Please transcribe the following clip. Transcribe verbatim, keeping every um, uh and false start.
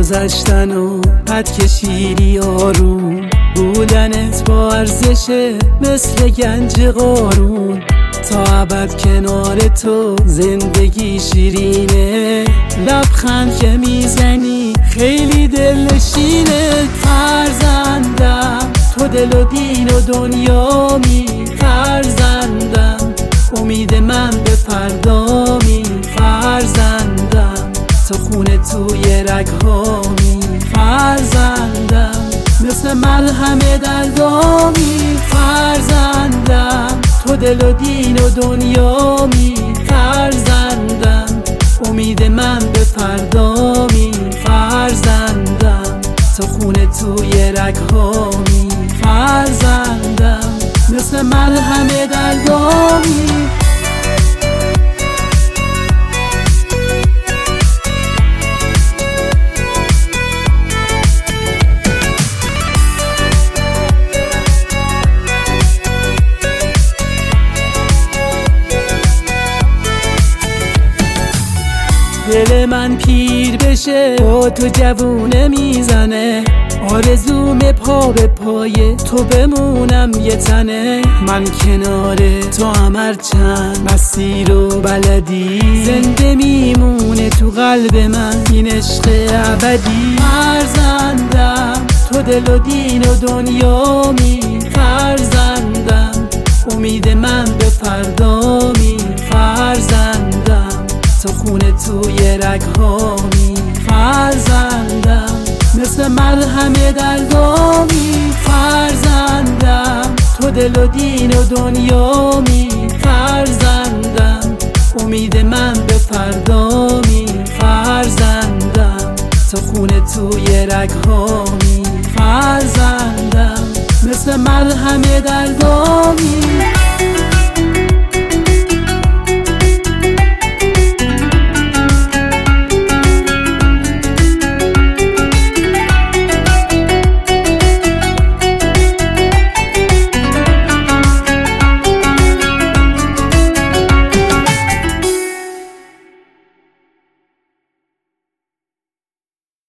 گذشتن و قد کشیدی آروم، بودنت با ارزشه مثل گنج قارون. تا ابد کنار تو زندگی شیرینه، لبخند که میزنی خیلی دلنشینه. فرزندم تو دل و دین و دنیامی، فرزندم امید من به فردامی. فرزندم تو خونه توی رگهامی، فرزندم مثل مرهم دردامی. فرزندم تو دل و دین و دنیامی، فرزندم امید من به فردامی. فرزندم تو خونه توی رگهامی، فرزندم مثل مرهم دردامی. دل من پیر بشه با تو جوونه میزنه، آرزوم پا به پای تو بمونم یه تنه. من کنار تو هم هرچند مسیر و بلدی، زنده میمونه تو قلب من این عشق ابدی. فرزندم تو دل و دین و دنیامی، فرزندم امید من به فردامی. فرزندم تو خونه توی رگهامی، فرزندم مثل مرهم دردامی. فرزندم تو دل و دین و دنیامی، فرزندم امید من به فردامی. فرزندم تو خونه توی رگهامی، فرزندم مثل مرهم دردامی.